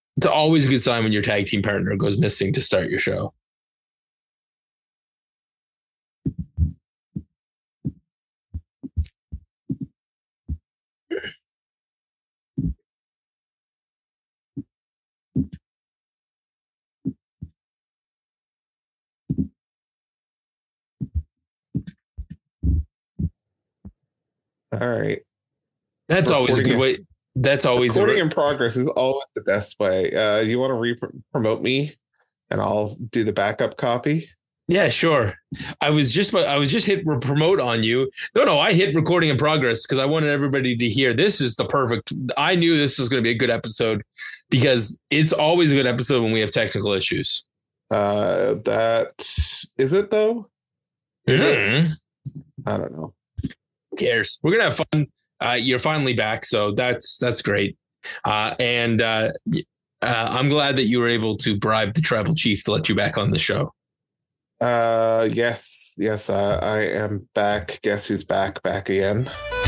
It's always a good sign when your tag team partner goes missing to start your show. All right. That's always a Recording good in, way. That's always recording in progress is always the best way. You want to promote me and I'll do the backup copy? Yeah, sure. I was just hit promote on you. No, I hit recording in progress because I wanted everybody to hear this is the perfect. I knew this was going to be a good episode because it's always a good episode when we have technical issues. That is it though? Is it? I don't know. Who cares? We're gonna have fun. You're finally back, so that's great. And I'm glad that you were able to bribe the tribal chief to let you back on the show. Yes, I am back. Guess who's back again?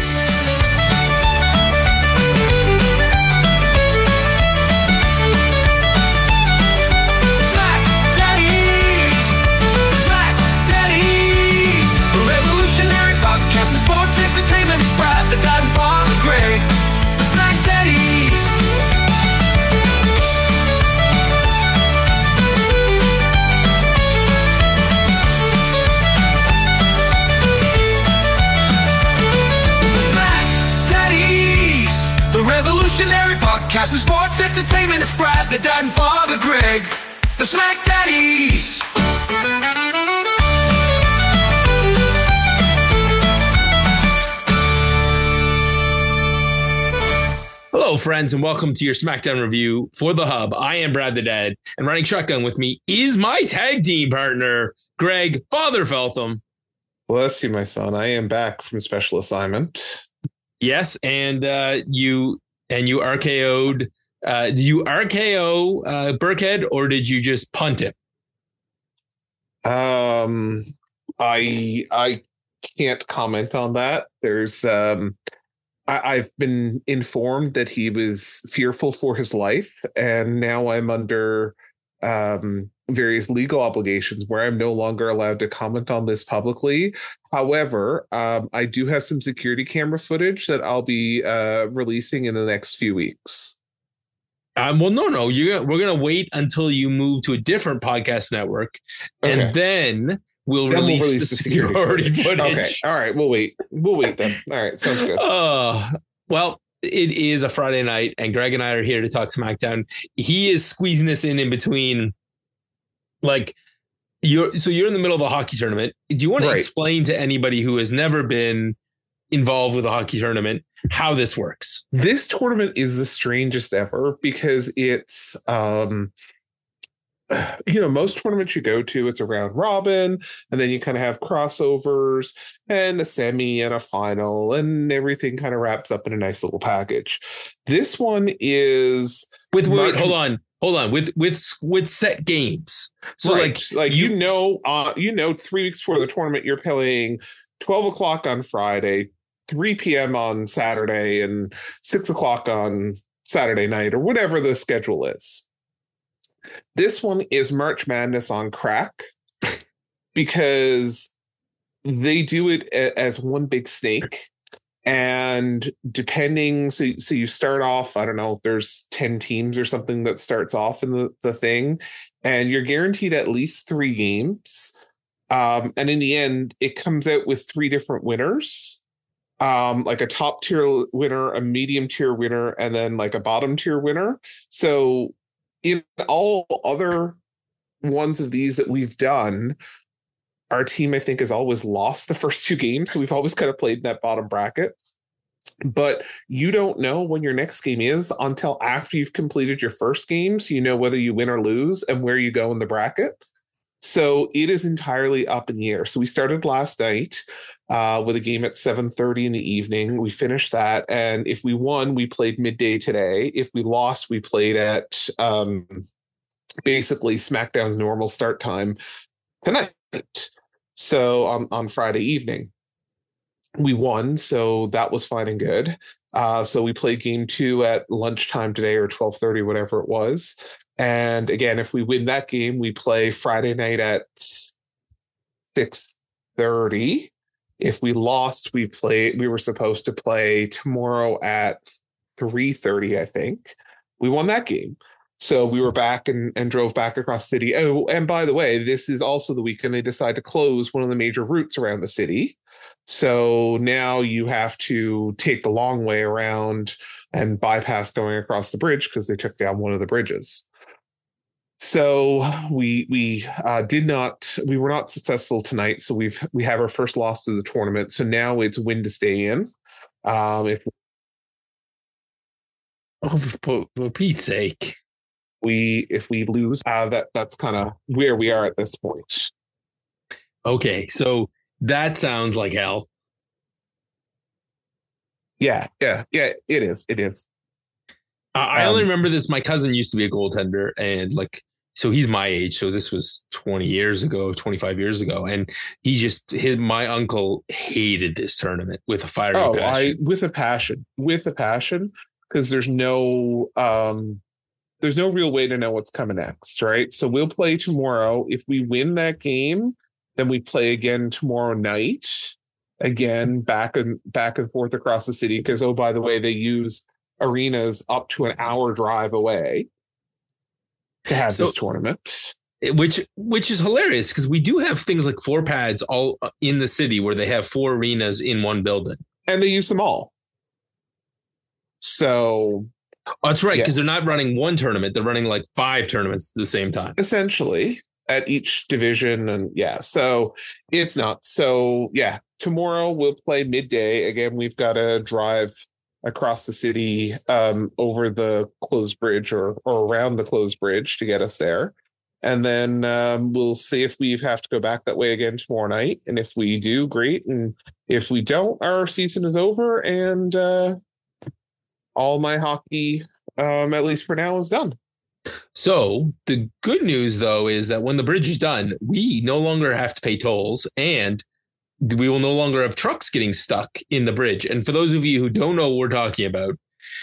Podcast of sports entertainment is Brad, the dad, and Father Greg, the Smack Daddies. Hello, friends, and welcome to your SmackDown review for The Hub. I am Brad the Dad, and riding shotgun with me is my tag team partner, Greg Father Feltham. Bless you, my son. I am back from special assignment. Yes, and you RKO'd. Did you RKO Burkhead, or did you just punt him? I can't comment on that. There's I've been informed that he was fearful for his life, and now I'm under various legal obligations where I'm no longer allowed to comment on this publicly. However, I do have some security camera footage that I'll be releasing in the next few weeks. Well, no. We're going to wait until you move to a different podcast network, and then we'll release the security footage. Okay. All right. We'll wait then. All right. Sounds good. Well, it is a Friday night, and Greg and I are here to talk SmackDown. He is squeezing this in between. Like you're in the middle of a hockey tournament. Do you want to explain to anybody who has never been involved with a hockey tournament how this works? This tournament is the strangest ever because it's most tournaments you go to, it's a round robin, and then you kind of have crossovers and a semi and a final, and everything kind of wraps up in a nice little package. This one is Hold on. With set games. So like 3 weeks before the tournament, you're playing 12 o'clock on Friday, 3 p.m. on Saturday, and 6 o'clock on Saturday night, or whatever the schedule is. This one is March Madness on crack because they do it as one big snake. And depending, so you start off, I don't know, there's 10 teams or something that starts off in the thing, and you're guaranteed at least 3 games. And in the end, it comes out with 3 different winners, like a top tier winner, a medium tier winner, and then like a bottom tier winner. So in all other ones of these that we've done, our team, I think, has always lost the first 2 games. So we've always kind of played in that bottom bracket. But you don't know when your next game is until after you've completed your first game. So you know whether you win or lose and where you go in the bracket. So it is entirely up in the air. So we started last night with a game at 7:30 in the evening. We finished that. And if we won, we played midday today. If we lost, we played at basically SmackDown's normal start time tonight. So on Friday evening, we won. So that was fine and good. So we played game 2 at lunchtime today, or 12:30, whatever it was. And again, if we win that game, we play Friday night at 6:30. If we lost, we were supposed to play tomorrow at 3:30, I think. We won that game. So we were back and drove back across the city. Oh, and by the way, this is also the weekend they decide to close one of the major routes around the city. So now you have to take the long way around and bypass going across the bridge because they took down one of the bridges. So we were not successful tonight. So we have our first loss of the tournament. So now it's win to stay in. For Pete's sake. If we lose, that's kind of where we are at this point. Okay, so that sounds like hell. Yeah, it is. I only remember this. My cousin used to be a goaltender, and so he's my age. So this was 20 years ago, 25 years ago, and my uncle hated this tournament with a fiery passion. With a passion, because there's no real way to know what's coming next, right? So we'll play tomorrow. If we win that game, then we play again tomorrow night, again back and forth across the city. Because by the way, they use arenas up to an hour drive away to have this tournament, which is hilarious because we do have things like 4 pads all in the city where they have 4 arenas in one building, and they use them all. So. That's right, because they're not running one tournament. They're running 5 tournaments at the same time. Essentially, at each division. And so it's not. So, tomorrow we'll play midday. Again, we've got to drive across the city over the closed bridge or around the closed bridge to get us there. And then we'll see if we have to go back that way again tomorrow night. And if we do, great. And if we don't, our season is over. And all my hockey, at least for now, is done. So the good news, though, is that when the bridge is done, we no longer have to pay tolls, and we will no longer have trucks getting stuck in the bridge. And for those of you who don't know what we're talking about,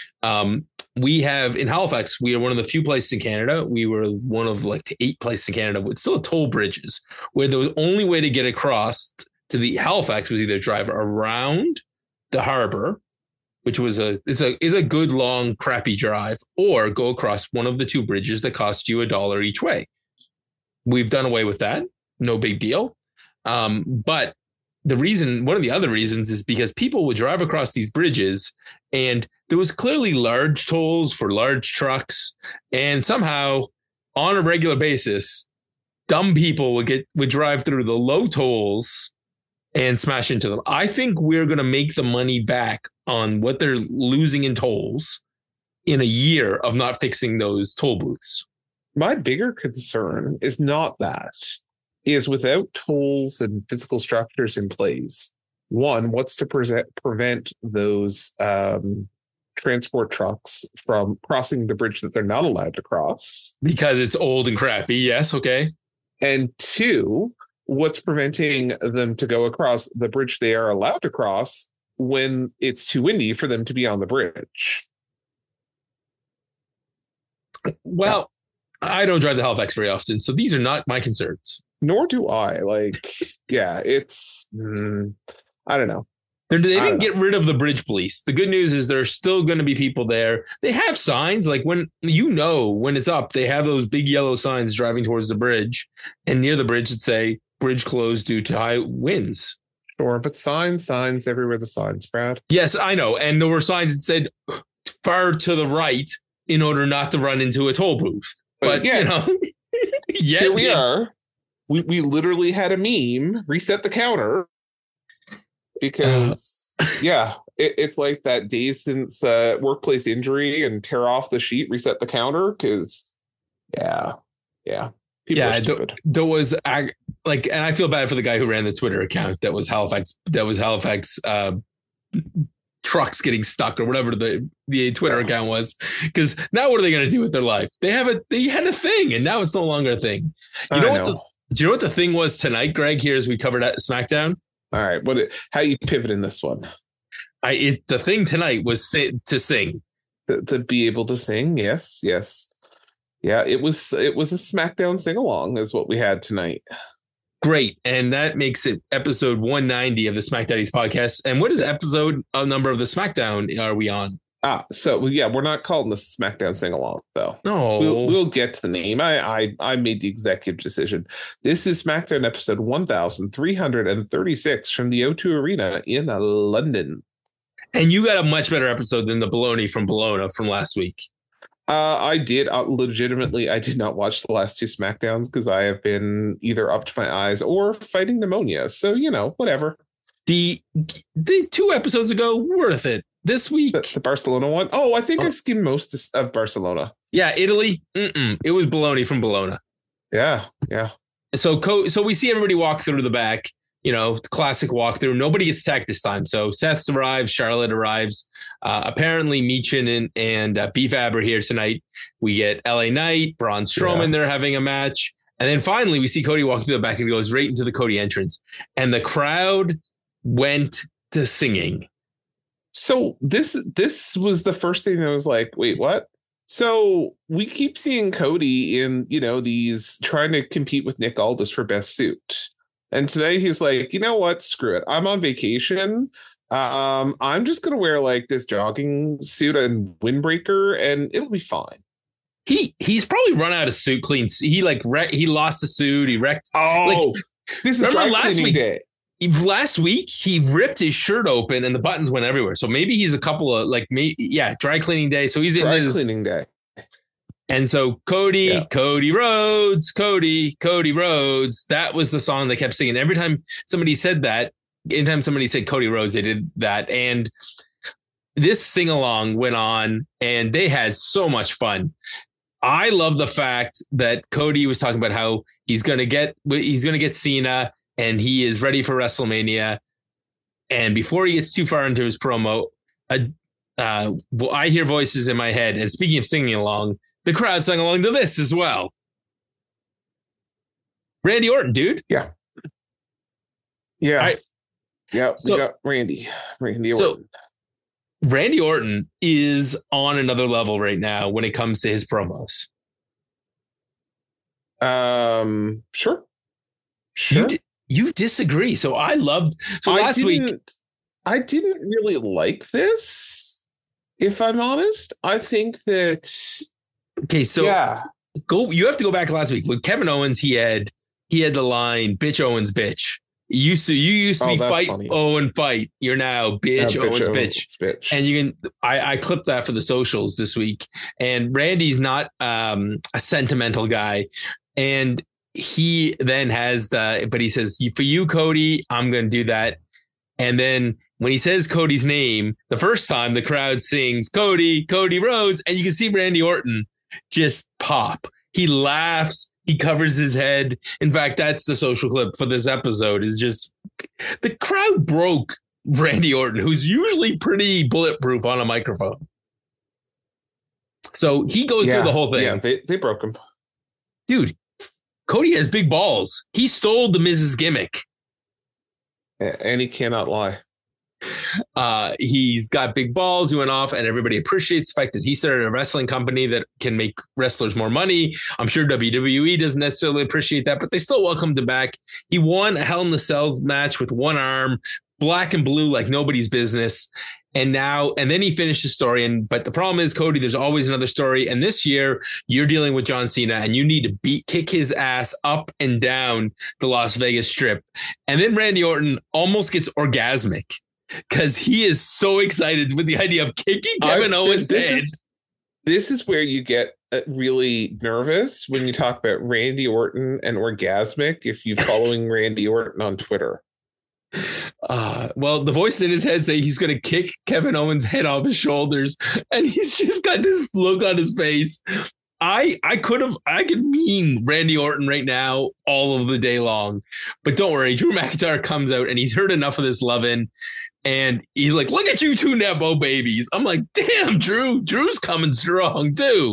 we have in Halifax, we are one of the few places in Canada. We were one of 8 places in Canada with still toll bridges, where the only way to get across to the Halifax was either drive around the harbor, which was a good long crappy drive, or go across one of the 2 bridges that cost you $1 each way. We've done away with that. No big deal. But one of the other reasons is because people would drive across these bridges and there was clearly large tolls for large trucks. And somehow on a regular basis, dumb people would drive through the low tolls and smash into them. I think we're going to make the money back on what they're losing in tolls in a year of not fixing those toll booths. My bigger concern is not that. Is without tolls and physical structures in place, one, what's to prevent those transport trucks from crossing the bridge that they're not allowed to cross? Because it's old and crappy. Yes. Okay. And 2, what's preventing them to go across the bridge they are allowed to cross when it's too windy for them to be on the bridge? Well, I don't drive to Halifax very often, so these are not my concerns. Nor do I. It's, I don't know. They didn't get rid of the bridge police. The good news is there's still going to be people there. They have signs when it's up, they have those big yellow signs driving towards the bridge, and near the bridge that say bridge closed due to high winds. Sure, but signs everywhere. The signs, Brad. Yes, I know. And there were signs that said far to the right in order not to run into a toll booth. But here we are. We literally had a meme, reset the counter, because it's like that days since workplace injury and tear off the sheet, reset the counter, because people are stupid. There was and I feel bad for the guy who ran the Twitter account that was Halifax trucks getting stuck or whatever the Twitter account was, because now what are they going to do with their life? They had a thing and now it's no longer a thing. Do you know what the thing was tonight, Greg, here as we covered at SmackDown? All right. How you pivot in this one? The thing tonight was to sing. To be able to sing. Yes. Yeah, it was a SmackDown sing along is what we had tonight. Great. And that makes it episode 190 of the Smack Daddies podcast. And what is episode number of the SmackDown are we on? So yeah, we're not calling this SmackDown sing along though. No, we'll get to the name. I made the executive decision. This is SmackDown episode 1336 from the O2 Arena in London. And you got a much better episode than the baloney from Bologna from last week. I did legitimately. I did not watch the last two SmackDowns because I have been either up to my eyes or fighting pneumonia. So, whatever. The 2 episodes ago, worth it. This week, the Barcelona one. Oh, I think I skimmed most of Barcelona. Yeah, Italy. It was baloney from Bologna. Yeah. So we see everybody walk through the back. Classic walkthrough. Nobody gets attacked this time. So Seth arrives, Charlotte arrives. Apparently, Michin and B-Fab are here tonight. We get LA Knight, Braun Strowman. They're having a match. And then finally, we see Cody walk through the back and goes right into the Cody entrance. And the crowd went to singing. So this was the first thing that was like, wait, what? So we keep seeing Cody in, these trying to compete with Nick Aldis for best suit. And today he's like, you know what? Screw it. I'm on vacation. I'm just going to wear like this jogging suit and windbreaker and it'll be fine. He's probably run out of suit cleans. He lost the suit. He wrecked. Oh, this is remember dry cleaning day. Last week, he ripped his shirt open and the buttons went everywhere. So maybe he's a couple of dry cleaning day. So he's in his cleaning day. And so Cody Rhodes. That was the song they kept singing. Every time somebody said that, anytime somebody said Cody Rhodes, they did that. And this sing along went on and they had so much fun. I love the fact that Cody was talking about how he's going to get Cena and he is ready for WrestleMania. And before he gets too far into his promo, I hear voices in my head. And speaking of singing along, the crowd sang along to this as well. Randy Orton, dude. Yeah. Yeah. We got Randy Orton. So Randy Orton is on another level right now when it comes to his promos. Sure. You disagree. So last week I didn't really like this. If I'm honest, I think that. Okay, so you have to go back last week with Kevin Owens. He had the line "Bitch Owens bitch." You used to be fight funny. Owen fight. You're now bitch Owens bitch. And you can I clipped that for the socials this week. And Randy's not a sentimental guy, and he then but he says, "For you, Cody, I'm going to do that." And then when he says Cody's name, the first time the crowd sings Cody Rhodes, and you can see Randy Orton just pop. He laughs. He covers his head. In fact, that's the social clip for this episode is just the crowd broke Randy Orton, who's usually pretty bulletproof on a microphone. So he goes through the whole thing. Yeah, they broke him. Dude, Cody has big balls. He stole the Miz's gimmick. And he cannot lie. He's got big balls. He went off, and everybody appreciates the fact that he started a wrestling company that can make wrestlers more money. I'm sure WWE doesn't necessarily appreciate that, but they still welcomed him back. He won a Hell in the Cells match with one arm, black and blue like nobody's business. And then he finished the story. But the problem is, Cody, there's always another story. And this year you're dealing with John Cena and you need to kick his ass up and down the Las Vegas Strip. And then Randy Orton almost gets orgasmic because he is so excited with the idea of kicking Kevin Owens' head. This is where you get really nervous when you talk about Randy Orton and orgasmic if you're following Randy Orton on Twitter. Well, the voice in his head say he's going to kick Kevin Owens' head off his shoulders, and he's just got this look on his face. I could meme Randy Orton right now all of the day long, but don't worry. Drew McIntyre comes out and he's heard enough of this loving, and he's like, "Look at you two Nepo babies." I'm like, "Damn, Drew's coming strong too."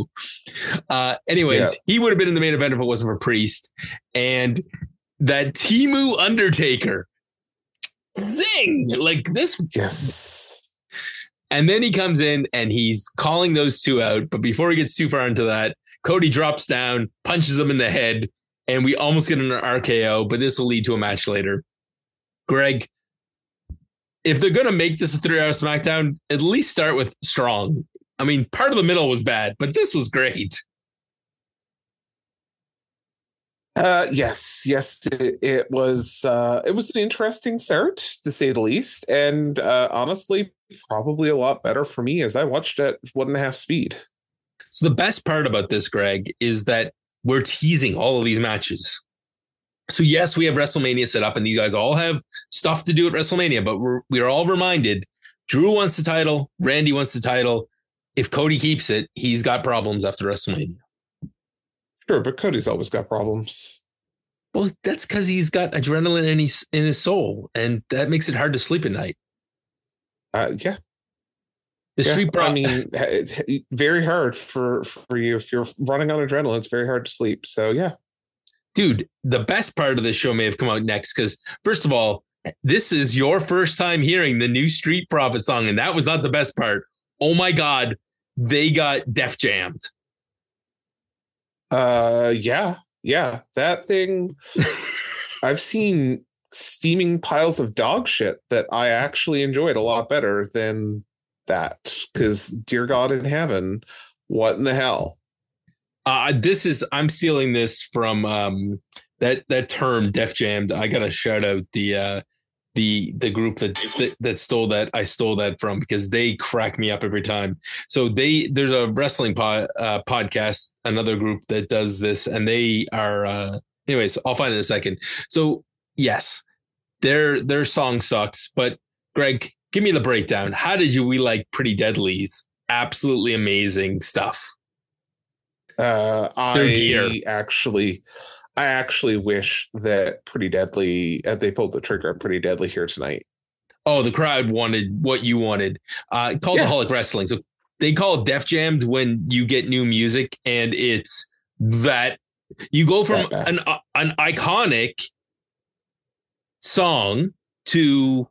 He would have been in the main event if it wasn't for Priest and that Timu Undertaker. Zing! Like this. Yes. And then he comes in and he's calling those two out. But before he gets too far into that, Cody drops down, punches him in the head, and we almost get an RKO, but this will lead to a match later. Greg, if they're going to make this a 3-hour SmackDown, at least start with strong. I mean, part of the middle was bad, but this was great. Yes, it was an interesting start, to say the least, and honestly, probably a lot better for me as I watched at 1.5 speed. So the best part about this, Greg, is that we're teasing all of these matches. So yes, we have WrestleMania set up, and these guys all have stuff to do at WrestleMania, but we're all reminded Drew wants the title, Randy wants the title. If Cody keeps it, he's got problems after WrestleMania. Sure, but Cody's always got problems. Well, that's because he's got adrenaline in his soul, and that makes it hard to sleep at night. Yeah. Street Pro. I mean, it's very hard for you if you're running on adrenaline. It's very hard to sleep. So yeah, dude, the best part of the show may have come out next because first of all, this is your first time hearing the new Street Profit song, and that was not the best part. Oh my God, they got Def Jammed. Yeah, that thing. I've seen steaming piles of dog shit that I actually enjoyed a lot better than that, because dear God in heaven, what in the hell? I'm stealing this from that term Def Jammed. I gotta shout out the group that stole that. I stole that from because they crack me up every time. So there's a wrestling podcast, another group that does this, and they are anyways, I'll find it in a second. So yes, their song sucks, but Greg, give me the breakdown. How did we like Pretty Deadly's absolutely amazing stuff? I actually wish that Pretty Deadly, they pulled the trigger on Pretty Deadly here tonight. Oh, the crowd wanted what you wanted. Cultaholic Wrestling. So they call it Def Jammed when you get new music, and it's that you go from an iconic song to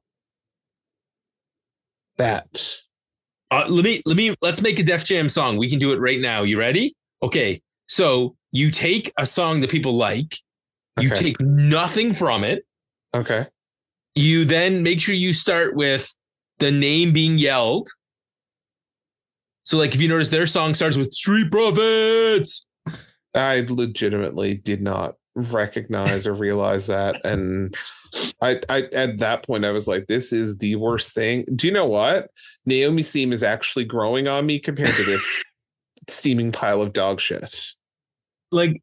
that. Let's make a Def Jam song. We can do it right now. You ready? Okay. So you take a song that people like, you take nothing from it. Okay. You then make sure you start with the name being yelled. So like if you notice their song starts with Street Profits. I legitimately did not recognize or realize that. And I at that point I was like, this is the worst thing. Do you know what? Naomi's theme is actually growing on me compared to this steaming pile of dog shit. Like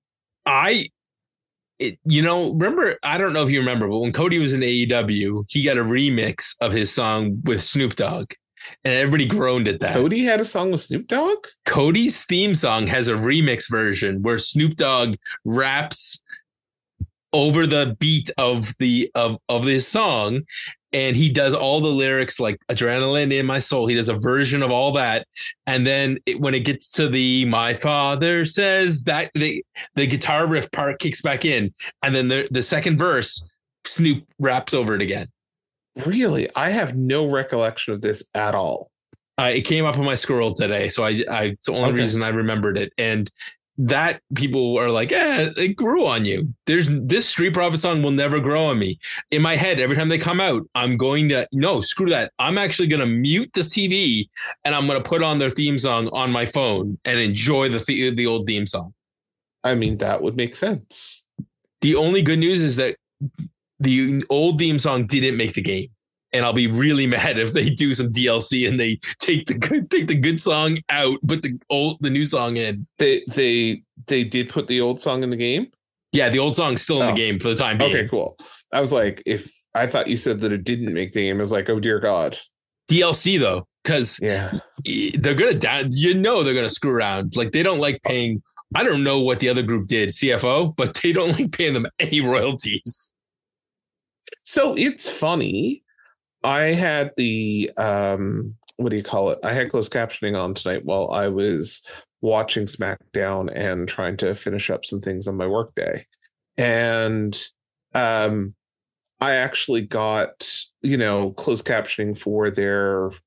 remember, I don't know if you remember, but when Cody was in AEW, he got a remix of his song with Snoop Dogg, and everybody groaned at that. Cody had a song with Snoop Dogg? Cody's theme song has a remix version where Snoop Dogg raps over the beat of his song, and he does all the lyrics like adrenaline in my soul. He does a version of all that. And then when it gets to the my father says that, the guitar riff part kicks back in. And then the second verse, Snoop raps over it again. Really? I have no recollection of this at all. It came up on my scroll today. So it's the only reason I remembered it. And that people are like, it grew on you. This Street Profit song will never grow on me. In my head, every time they come out, I'm going to, no, screw that. I'm actually going to mute this TV and I'm going to put on their theme song on my phone and enjoy the old theme song. I mean, that would make sense. The only good news is that the old theme song didn't make the game. And I'll be really mad if they do some DLC and they take the good song out, put the new song in. They did put the old song in the game? Yeah, the old song's still in the game for the time being. Okay, cool. I was like, if I thought you said that it didn't make the game, I was like, oh dear God. DLC though, because they're gonna they're gonna screw around. Like they don't like paying. I don't know what the other group did, CFO, but they don't like paying them any royalties. So it's funny. I had the what do you call it? I had closed captioning on tonight while I was watching SmackDown and trying to finish up some things on my workday. And I actually got, closed captioning for their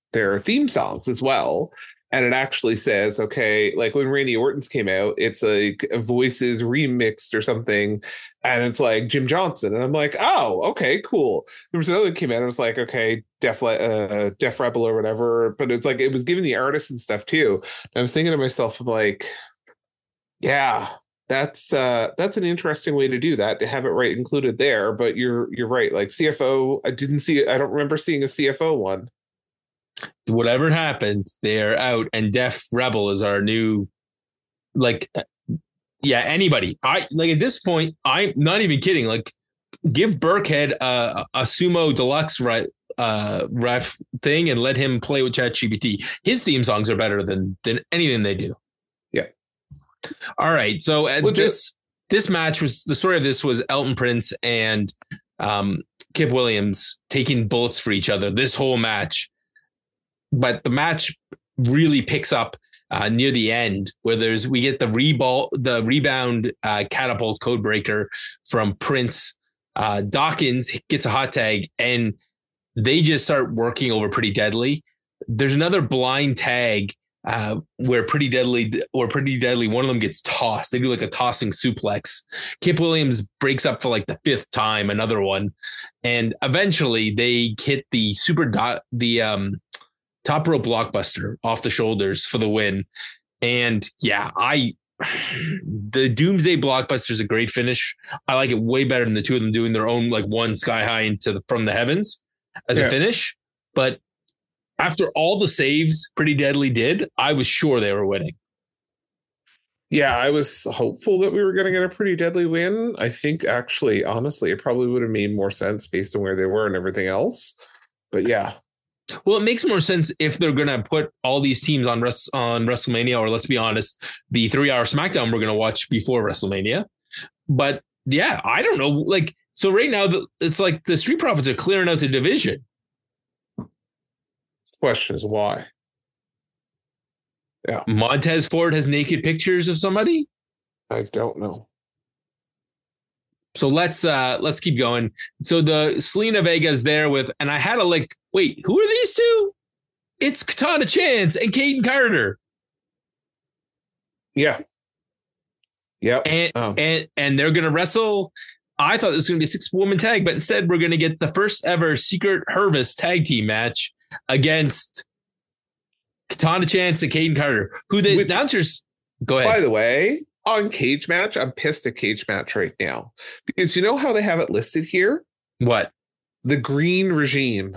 their theme songs as well. And it actually says, okay, like when Randy Orton's came out, it's like Voices remixed or something. And it's like Jim Johnson. And I'm like, oh, okay, cool. There was another that came out and it was like, okay, Def Rebel or whatever. But it's like, it was giving the artists and stuff too. And I was thinking to myself, I'm like, yeah, that's an interesting way to do that, to have it right included there. But you're right. Like CFO, I don't remember seeing a CFO one. Whatever happened, they're out, and Def Rebel is our new, like, yeah, anybody. I like at this point, I'm not even kidding. Like, give Burkhead a sumo deluxe ref thing and let him play with ChatGPT. His theme songs are better than anything they do. Yeah. All right. So this match was, the story of this was Elton Prince and Kip Williams taking bullets for each other this whole match. But the match really picks up near the end, where we get the rebound catapult codebreaker from Prince. Dawkins gets a hot tag, and they just start working over Pretty Deadly. There's another blind tag where Pretty Deadly, one of them gets tossed. They do like a tossing suplex. Kip Williams breaks up for like the fifth time, another one, and eventually they hit the top rope blockbuster off the shoulders for the win. And yeah, the Doomsday blockbuster is a great finish. I like it way better than the two of them doing their own, like, one sky high from the heavens as a finish. But after all the saves Pretty Deadly did, I was sure they were winning. Yeah, I was hopeful that we were going to get a Pretty Deadly win. I think actually, honestly, it probably would have made more sense based on where they were and everything else. But yeah. Well, it makes more sense if they're going to put all these teams on WrestleMania, or let's be honest, the 3-hour SmackDown we're going to watch before WrestleMania. But yeah, I don't know. Like, so right now, it's like the Street Profits are clearing out the division. The question is why? Yeah. Montez Ford has naked pictures of somebody. I don't know. So let's keep going. So the Selena Vega's there with, and I had to like, wait, who are these two? It's Katana Chance and Kaden Carter. Yeah. Yeah. And they're gonna wrestle. I thought this was gonna be a 6-woman tag, but instead we're gonna get the first ever Secret Harvest tag team match against Katana Chance and Kaden Carter, who the announcers. Go ahead. By the way, on Cage Match, I'm pissed at Cage Match right now, because you know how they have it listed here? What? The Green Regime.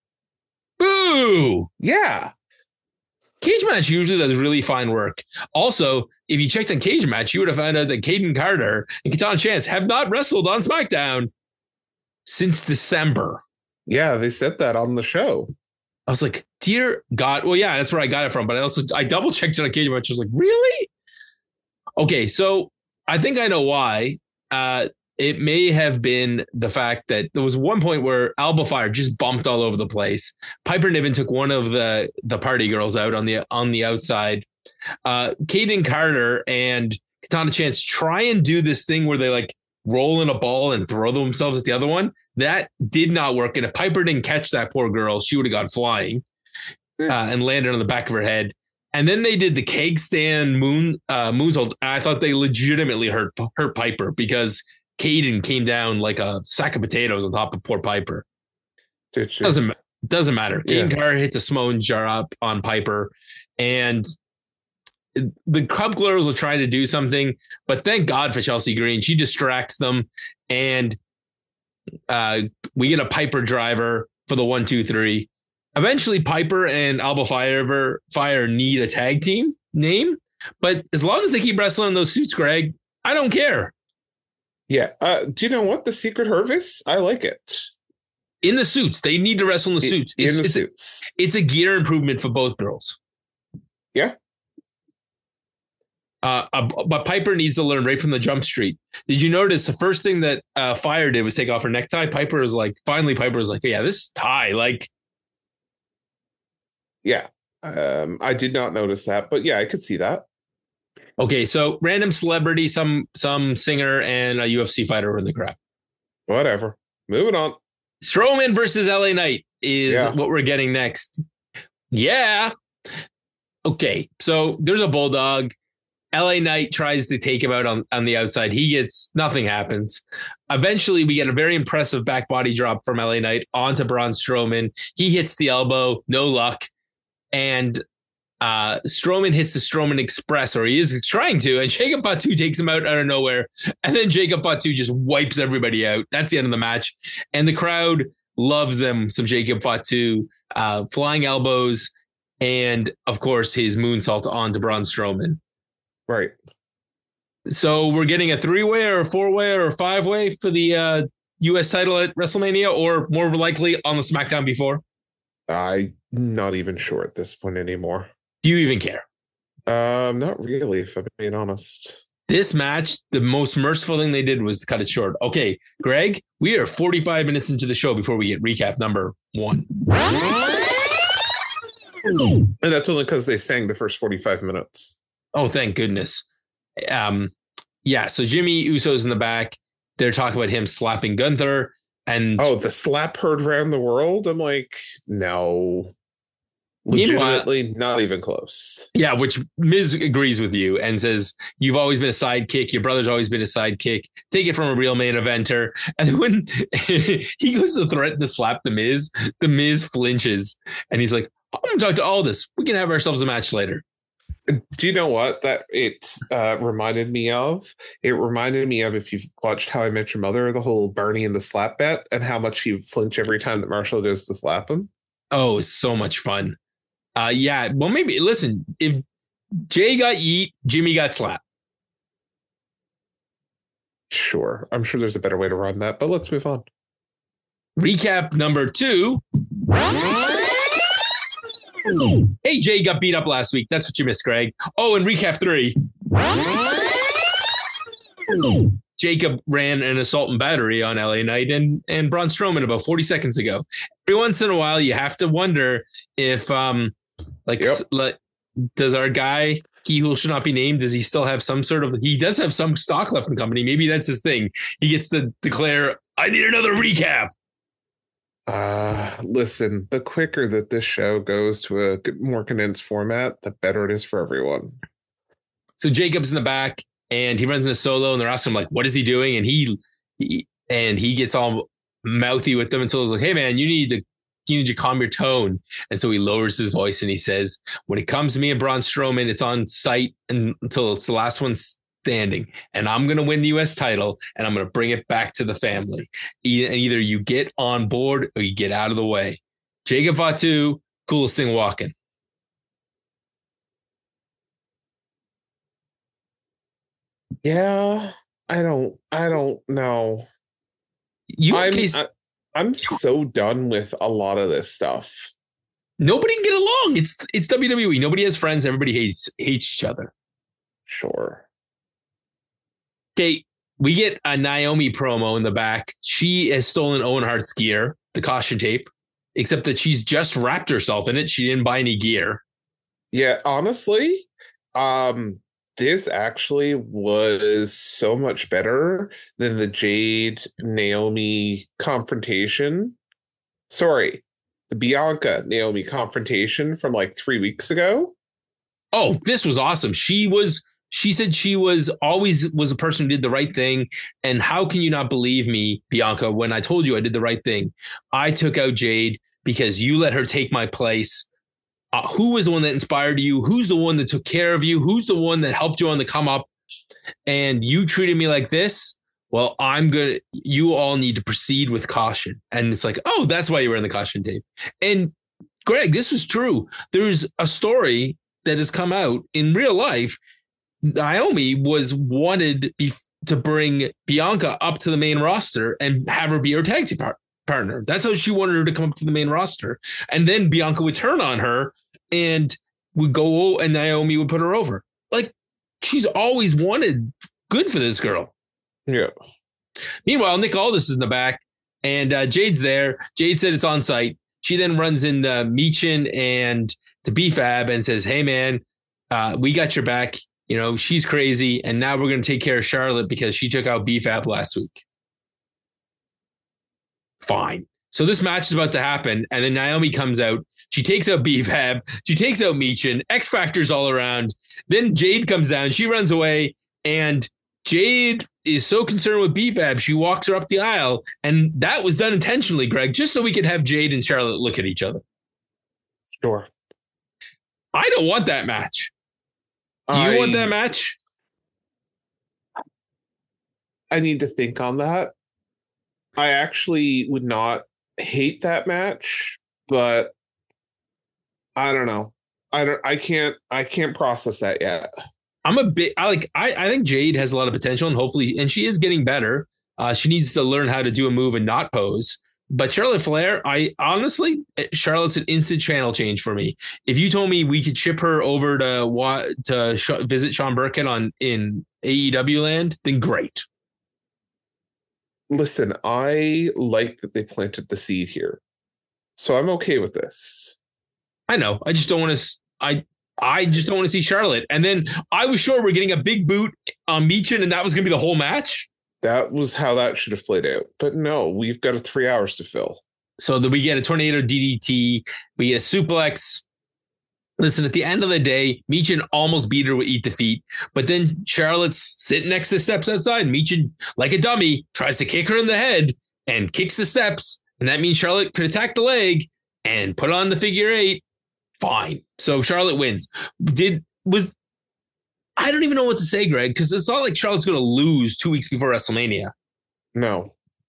Boo! Yeah. Cage Match usually does really fine work. Also, if you checked on Cage Match, you would have found out that Kaden Carter and Katana Chance have not wrestled on SmackDown since December. Yeah, they said that on the show. I was like, dear God. Well, yeah, that's where I got it from. But I double checked it on Cage Match. I was like, really? Okay, so I think I know why. It may have been the fact that there was one point where Alba Fire just bumped all over the place. Piper Niven took one of the party girls out on the outside. Kaden Carter and Katana Chance try and do this thing where they like roll in a ball and throw themselves at the other one. That did not work. And if Piper didn't catch that poor girl, she would have gone flying and landed on the back of her head. And then they did the keg stand moonsault. I thought they legitimately hurt Piper, because Kaden came down like a sack of potatoes on top of poor Piper. Doesn't matter. Kaden Carter hits a Samoan jar up on Piper, and the Club Girls will try to do something, but thank God for Chelsea Green. She distracts them, and we get a Piper driver for the 1, 2, 3. Eventually, Piper and Alba Fire need a tag team name, but as long as they keep wrestling in those suits, Greg, I don't care. Yeah. Do you know what? The Secret Harvest? I like it. In the suits. They need to wrestle in the suits. Suits. It's a gear improvement for both girls. Yeah. But Piper needs to learn right from the jump street. Did you notice the first thing that Fire did was take off her necktie? Piper was like, yeah, this tie, like. Yeah. I did not notice that, but yeah, I could see that. Okay, so random celebrity, some singer, and a UFC fighter were in the crowd. Whatever. Moving on. Strowman versus LA Knight is what we're getting next. Yeah. Okay. So there's a bulldog. LA Knight tries to take him out on the outside. Nothing happens. Eventually, we get a very impressive back body drop from LA Knight onto Braun Strowman. He hits the elbow, no luck. And Strowman hits the Strowman Express, or he is trying to, and Jacob Fatu takes him out of nowhere. And then Jacob Fatu just wipes everybody out. That's the end of the match. And the crowd loves them some Jacob Fatu, flying elbows, and of course, his moonsault onto Braun Strowman. Right. So we're getting a 3-way or a 4-way or a 5-way for the U.S. title at WrestleMania, or more likely on the SmackDown before? I'm not even sure at this point anymore. Do you even care? Not really, if I'm being honest. This match, the most merciful thing they did was to cut it short. Okay, Greg, we are 45 minutes into the show before we get recap number 1. And that's only because they sang the first 45 minutes. Oh, thank goodness. Yeah, so Jimmy Uso's in the back. They're talking about him slapping Gunther. And the slap heard around the world? I'm like, no. Legitimately, not even close. Yeah, which Miz agrees with you and says, you've always been a sidekick. Your brother's always been a sidekick. Take it from a real main eventer. And when he goes to threaten to slap the Miz flinches. And he's like, I'm going to talk to Aldis. We can have ourselves a match later. Do you know what that it reminded me of? It reminded me of, if you've watched How I Met Your Mother, the whole Barney and the slap bet, and how much you flinch every time that Marshall goes to slap him. Oh, it's so much fun. Yeah, well, maybe, listen, if Jay got yeet, Jimmy got slapped. Sure. I'm sure there's a better way to run that, but let's move on. Recap number 2. Hey, Jay got beat up last week. That's what you missed, Greg. Oh, and recap 3. Jacob ran an assault and battery on LA Knight and Braun Strowman about 40 seconds ago. Every once in a while, you have to wonder if, does our guy, he who should not be named, does he still have some sort of, he does have some stock left in the company. Maybe that's his thing. He gets to declare, I need another recap. Listen, the quicker that this show goes to a more condensed format, the better it is for everyone. So Jacob's in the back and he runs in a solo and they're asking him, like, what is he doing? And he gets all mouthy with them until he's like, hey man, you need to calm your tone. And so he lowers his voice and he says, when it comes to me and Braun Strowman, it's on site until it's the last one standing, and I'm going to win the U.S. title and I'm going to bring it back to the family. And either you get on board or you get out of the way. Jacob Fatu, coolest thing walking. Yeah, I don't know. I'm so done with a lot of this stuff. Nobody can get along. It's WWE. Nobody has friends. Everybody hates each other. Sure. Okay, we get a Naomi promo in the back. She has stolen Owen Hart's gear, the caution tape, except that she's just wrapped herself in it. She didn't buy any gear. Yeah, honestly, this actually was so much better than the Jade Naomi confrontation. Sorry, the Bianca Naomi confrontation from like 3 weeks ago. Oh, this was awesome. She said she always was a person who did the right thing. And how can you not believe me, Bianca, when I told you I did the right thing? I took out Jade because you let her take my place. Who was the one that inspired you? Who's the one that took care of you? Who's the one that helped you on the come up? And you treated me like this? Well, you all need to proceed with caution. And it's like, oh, that's why you were in the caution tape. And Greg, this was true. There's a story that has come out in real life. Naomi was wanted to bring Bianca up to the main roster and have her be her tag team partner. That's how she wanted her to come up to the main roster. And then Bianca would turn on her and would go, and Naomi would put her over. Like, she's always wanted good for this girl. Yeah. Meanwhile, Nick Aldis is in the back and Jade's there. Jade said it's on site. She then runs into Meechin and to BFAB and says, hey man, we got your back. You know, she's crazy. And now we're going to take care of Charlotte because she took out BFAB last week. Fine. So this match is about to happen, and then Naomi comes out. She takes out B-Fab. She takes out Michin. X Factor's all around. Then Jade comes down. She runs away, and Jade is so concerned with B-Fab, she walks her up the aisle, and that was done intentionally, Greg, just so we could have Jade and Charlotte look at each other. Sure. I don't want that match. Do you want that match? I need to think on that. I actually would not hate that match, but I don't know. I can't process that yet. I think Jade has a lot of potential, and hopefully, and she is getting better. She needs to learn how to do a move and not pose. But Charlotte Flair, Charlotte's an instant channel change for me. If you told me we could ship her over to visit Sean Burkett in AEW land, then great. Listen, I like that they planted the seed here, so I'm okay with this. I know. I just don't want to. I just don't want to see Charlotte. And then I was sure we're getting a big boot on Michin, and that was going to be the whole match. That was how that should have played out. But no, we've got 3 hours to fill. So that we get a tornado DDT. We get a suplex. Listen, at the end of the day, Michin almost beat her with Eat Defeat. But then Charlotte's sitting next to the steps outside. Michin, like a dummy, tries to kick her in the head and kicks the steps. And that means Charlotte could attack the leg and put on the figure eight. Fine. So Charlotte wins. I don't even know what to say, Greg, because it's not like Charlotte's going to lose 2 weeks before WrestleMania. No.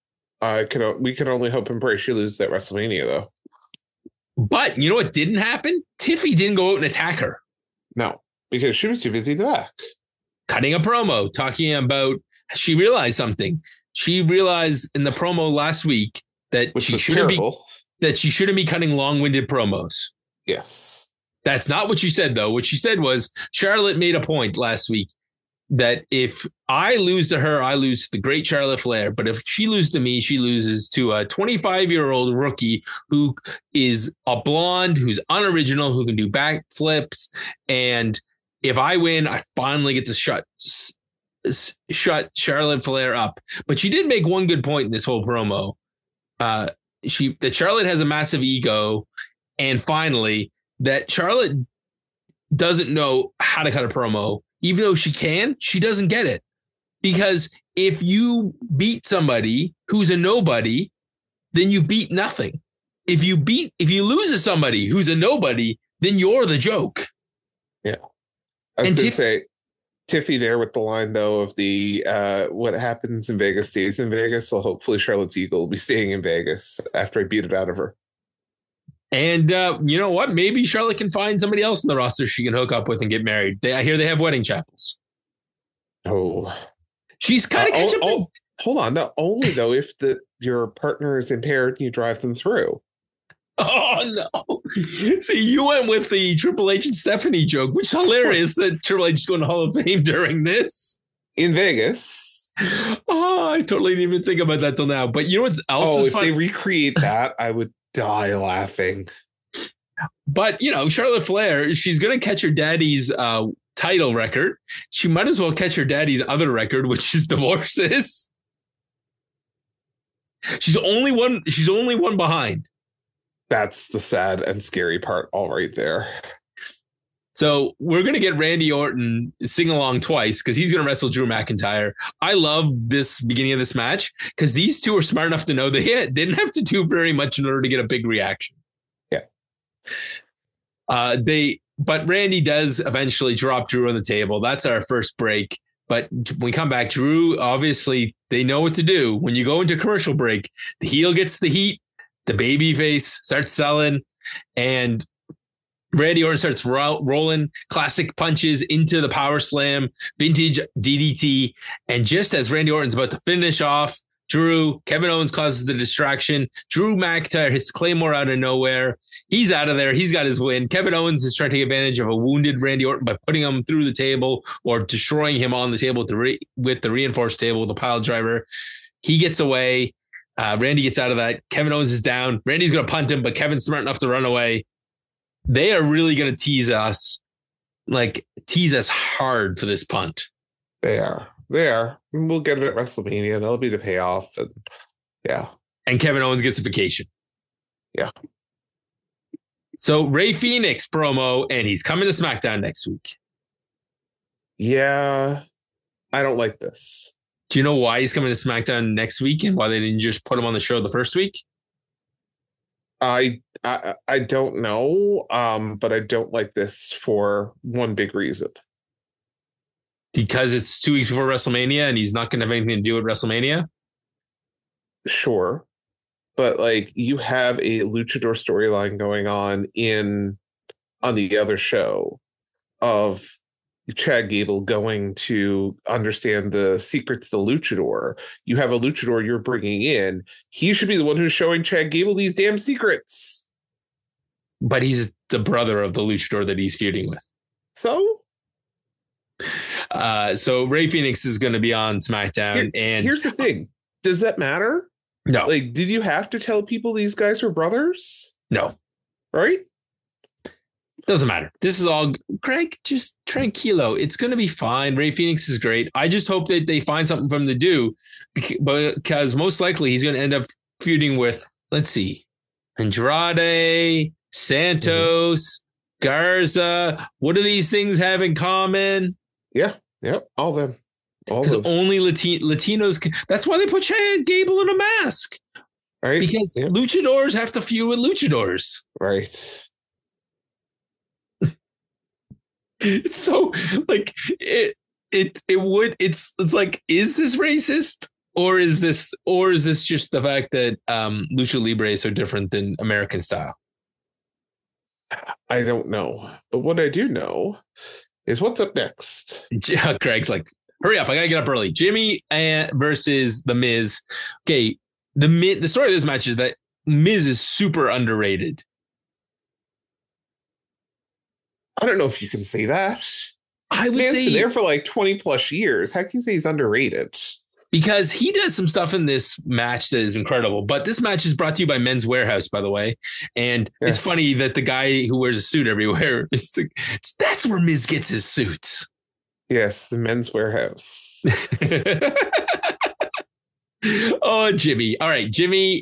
We can only hope and pray she loses at WrestleMania, though. But you know what didn't happen? Tiffy didn't go out and attack her. No, because she was too busy in the back. Cutting a promo, talking about she realized something. She realized in the promo last week that she shouldn't be cutting long-winded promos. Yes. That's not what she said, though. What she said was Charlotte made a point last week that if I lose to her, I lose to the great Charlotte Flair. But if she loses to me, she loses to a 25-year-old rookie who is a blonde, who's unoriginal, who can do backflips. And if I win, I finally get to shut Charlotte Flair up. But she did make one good point in this whole promo. That Charlotte has a massive ego. And finally, that Charlotte doesn't know how to cut a promo. Even though she doesn't get it. Because if you beat somebody who's a nobody, then you've beat nothing. If you lose to somebody who's a nobody, then you're the joke. Yeah. I was going to say, Tiffy there with the line, though, of the what happens in Vegas stays in Vegas. So hopefully Charlotte's ego will be staying in Vegas after I beat it out of her. And you know what? Maybe Charlotte can find somebody else in the roster she can hook up with and get married. I hear they have wedding chapels. Oh. She's kind of catching up. Hold on. No, only though if your partner is impaired and you drive them through. Oh, no. See, you went with the Triple H and Stephanie joke, which is hilarious that Triple H is going to Hall of Fame during this. In Vegas. Oh, I totally didn't even think about that till now. But you know what else is if they recreate that, I would die laughing. But, Charlotte Flair, she's going to catch her daddy's title record. She might as well catch her daddy's other record, which is divorces. She's only one behind. That's the sad and scary part all right there. So we're going to get Randy Orton sing along twice because he's going to wrestle Drew McIntyre. I love this beginning of this match because these two are smart enough to know they didn't have to do very much in order to get a big reaction. Yeah. But Randy does eventually drop Drew on the table. That's our first break. But when we come back, Drew, obviously, they know what to do. When you go into commercial break, the heel gets the heat, the baby face starts selling, and Randy Orton starts rolling classic punches into the power slam, vintage DDT. And just as Randy Orton's about to finish off Kevin Owens causes the distraction. Drew McIntyre hits Claymore out of nowhere. He's out of there. He's got his win. Kevin Owens is trying to take advantage of a wounded Randy Orton by putting him through the table or destroying him on the table with the reinforced table, the pile driver. He gets away. Randy gets out of that. Kevin Owens is down. Randy's going to punt him, but Kevin's smart enough to run away. They are really going to tease us hard for this punt. They are. We'll get it at WrestleMania. That'll be the payoff. And yeah. And Kevin Owens gets a vacation. Yeah. So Ray Phoenix promo, and he's coming to SmackDown next week. Yeah. I don't like this. Do you know why he's coming to SmackDown next week and why they didn't just put him on the show the first week? I don't know, but I don't like this for one big reason. Because it's 2 weeks before WrestleMania and he's not going to have anything to do with WrestleMania? Sure. But like you have a luchador storyline going on the other show of Chad Gable going to understand the secrets of the luchador. You have a luchador you're bringing in. He should be the one who's showing Chad Gable these damn secrets. But he's the brother of the luchador that he's feuding with. So Ray Phoenix is going to be on SmackDown. And here's the thing. Does that matter? No. Like, did you have to tell people these guys were brothers? No. Right? Doesn't matter. This is all, Craig, just tranquilo. It's going to be fine. Ray Phoenix is great. I just hope that they find something for him to do because most likely he's going to end up feuding with, let's see, Andrade, Santos, Garza. What do these things have in common? Yeah. Yep. All them. Because only Latinos can. That's why they put Chad Gable in a mask. Right. Because luchadors have to feud with luchadors. Right. It's so like it's like, is this racist or is this just the fact that lucha libre is so different than American style? I don't know, but what I do know is what's up next. Craig's like, hurry up, I gotta get up early. Jimmy versus The Miz. Okay, the story of this match is that Miz is super underrated. I don't know if you can say that. I would say been there for like 20 plus years. How can you say he's underrated? Because he does some stuff in this match that is incredible. But this match is brought to you by Men's Warehouse, by the way. And It's funny that the guy who wears a suit everywhere, that's where Miz gets his suits. Yes, the Men's Warehouse. Oh, Jimmy. All right, Jimmy.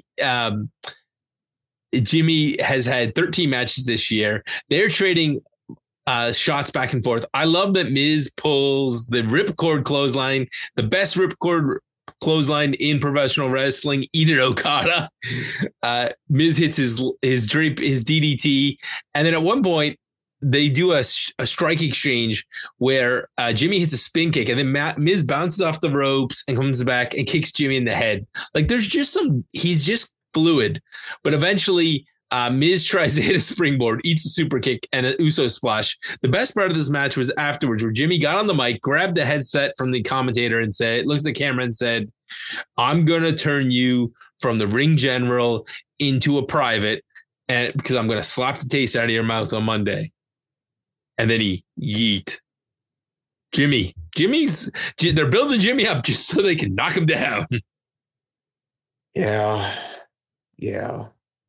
Jimmy has had 13 matches this year. They're trading shots back and forth. I love that Miz pulls the ripcord clothesline, the best ripcord clothesline in professional wrestling. Eat it, Okada. Miz hits his DDT, and then at one point they do a strike exchange where Jimmy hits a spin kick, and then Miz bounces off the ropes and comes back and kicks Jimmy in the head. Like there's just he's just fluid, but eventually. Miz tries to hit a springboard, eats a super kick, and an Uso splash. The best part of this match was afterwards, where Jimmy got on the mic, grabbed the headset from the commentator, and looked at the camera and said, "I'm gonna turn you from the ring general into a private, and because I'm gonna slap the taste out of your mouth on Monday." And then he yeet. They're building Jimmy up just so they can knock him down. Yeah.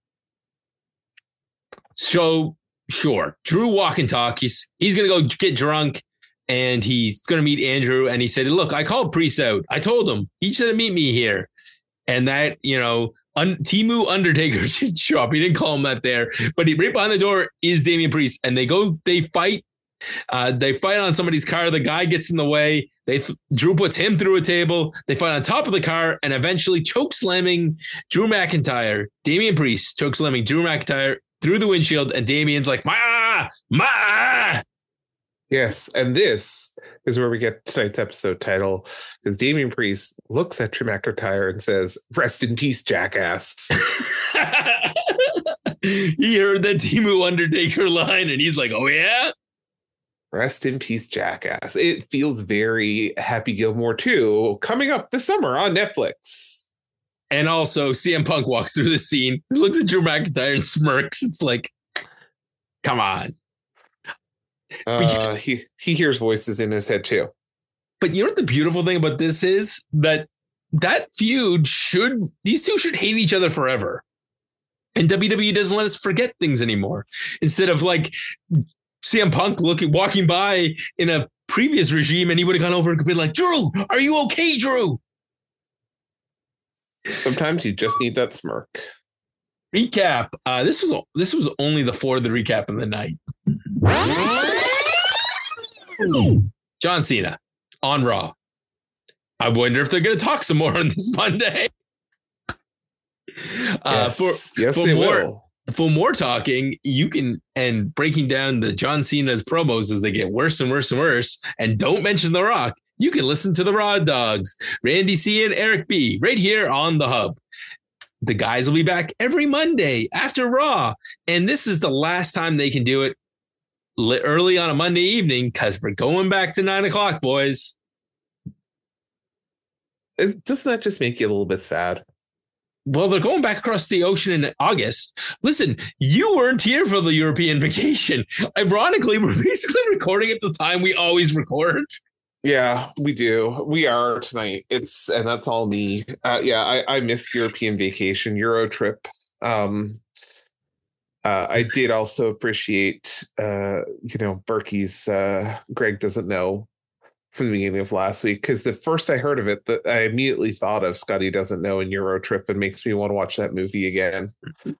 So, sure, Drew walk and talk. He's going to go get drunk and he's going to meet Andrew. And he said, look, I called Priest out. I told him he should meet me here. And that, Timu Undertaker should show up. He didn't call him that there. But right behind the door is Damian Priest. And they fight. They fight on somebody's car. The guy gets in the way. Drew puts him through a table. They fight on top of the car and eventually choke slamming Drew McIntyre. Damian Priest choke slamming Drew McIntyre through the windshield, and Damian's like, ma! Yes, and this is where we get tonight's episode title, because Damian Priest looks at Drew McIntyre and says, rest in peace, jackass. He heard that Timu Undertaker line, and he's like, oh, yeah? Rest in peace, jackass. It feels very Happy Gilmore 2 coming up this summer on Netflix. And also, CM Punk walks through the scene, he looks at Drew McIntyre and smirks. It's like, come on. He hears voices in his head, too. But you know what the beautiful thing about this is? That feud these two should hate each other forever. And WWE doesn't let us forget things anymore. Instead of like CM Punk walking by in a previous regime and he would have gone over and been like, Drew, are you okay, Drew? Sometimes you just need that smirk. Recap. This was only the fourth of the recap of the night. John Cena on Raw. I wonder if they're going to talk some more on this Monday. For more talking, you can, and breaking down the John Cena's promos as they get worse and worse and worse, and don't mention The Rock, you can listen to the Raw Dogs, Randy C and Eric B, right here on the Hub. The guys will be back every Monday after Raw, and this is the last time they can do it early on a Monday evening because we're going back to 9 o'clock, boys. Doesn't that just make you a little bit sad? Well, they're going back across the ocean in August. Listen, you weren't here for the European vacation. Ironically, we're basically recording at the time we always record. Yeah, we do. We are tonight. And that's all me. I missed European vacation, Euro trip. I did also appreciate, Berkey's Greg Doesn't Know from the beginning of last week, because the first I heard of it, that I immediately thought of Scotty Doesn't Know in Euro Trip, and makes me want to watch that movie again.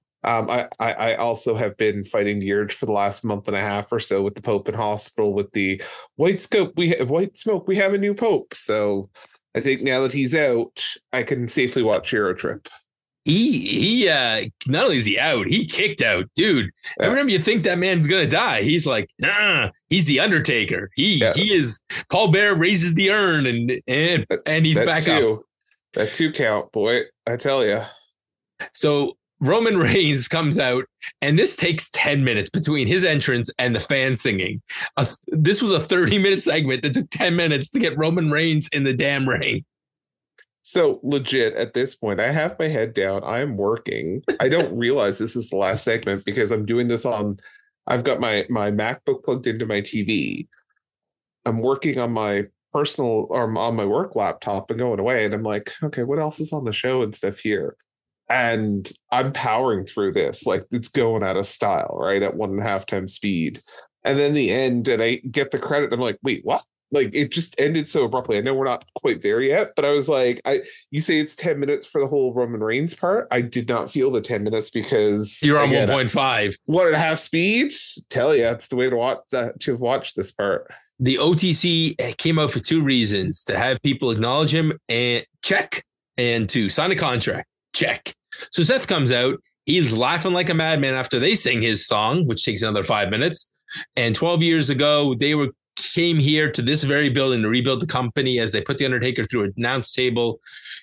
I also have been fighting the urge for the last month and a half or so with the Pope in hospital with the white smoke. We have a new Pope. So I think now that he's out, I can safely watch Euro Trip. He not only is he out, he kicked out, dude. Every time you think that man's gonna die, he's like, nah, he's the Undertaker. He is. Paul Bearer raises the urn and he's back up. That 2 count, boy, I tell you. So Roman Reigns comes out, and this takes 10 minutes between his entrance and the fan singing. This was a 30-minute segment that took 10 minutes to get Roman Reigns in the damn ring. So legit, at this point, I have my head down. I'm working. I don't realize this is the last segment because I'm doing this I've got my MacBook plugged into my TV. I'm working on my personal or on my work laptop and going away. And I'm like, okay, what else is on the show and stuff here? And I'm powering through this. Like, it's going out of style, right? At 1.5 times speed. And then the end, and I get the credit. I'm like, wait, what? Like, it just ended so abruptly. I know we're not quite there yet, but I was like, you say it's 10 minutes for the whole Roman Reigns part. I did not feel the 10 minutes because you're on 1.5. 1.5 speed. Tell you, it's the way to watch this part. The OTC came out for 2 reasons: to have people acknowledge him and check, and to sign a contract. Check. So Seth comes out. He's laughing like a madman after they sing his song, which takes another 5 minutes. And 12 years ago, they came here to this very building to rebuild the company as they put the Undertaker through an announce table.